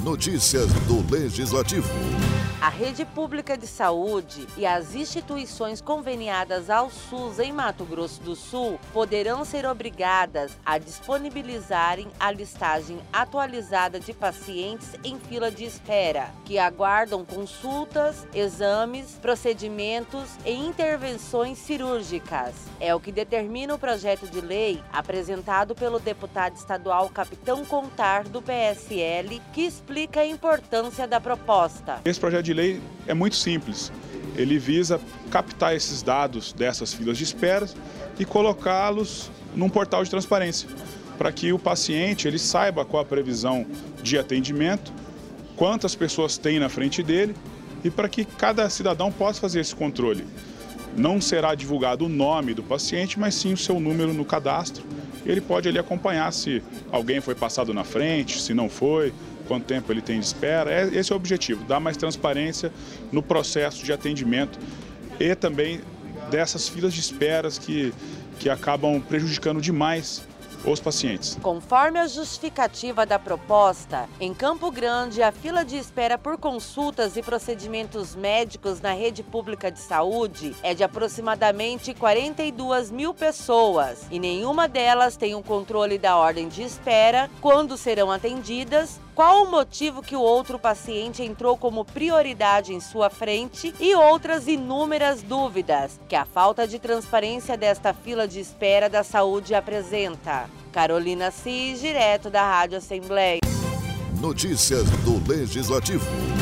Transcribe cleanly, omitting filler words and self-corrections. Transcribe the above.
Notícias do Legislativo. A rede pública de saúde e as instituições conveniadas ao SUS em Mato Grosso do Sul poderão ser obrigadas a disponibilizarem a listagem atualizada de pacientes em fila de espera, que aguardam consultas, exames, procedimentos e intervenções cirúrgicas. É o que determina o projeto de lei apresentado pelo deputado estadual Capitão Contar, do PSL, que explica a importância da proposta. Esse projeto de lei é muito simples. Ele visa captar esses dados dessas filas de espera e colocá-los num portal de transparência, para que o paciente ele saiba qual a previsão de atendimento, quantas pessoas tem na frente dele e para que cada cidadão possa fazer esse controle. Não será divulgado o nome do paciente, mas sim o seu número no cadastro. Ele pode ali acompanhar se alguém foi passado na frente, se não foi, quanto tempo ele tem de espera. Esse é o objetivo, dar mais transparência no processo de atendimento e também dessas filas de esperas que acabam prejudicando demais os pacientes. Conforme a justificativa da proposta, em Campo Grande, a fila de espera por consultas e procedimentos médicos na rede pública de saúde é de aproximadamente 42 mil pessoas e nenhuma delas tem o controle da ordem de espera, quando serão atendidas, qual o motivo que o outro paciente entrou como prioridade em sua frente e outras inúmeras dúvidas que a falta de transparência desta fila de espera da saúde apresenta. Carolina Cis, direto da Rádio Assembleia. Notícias do Legislativo.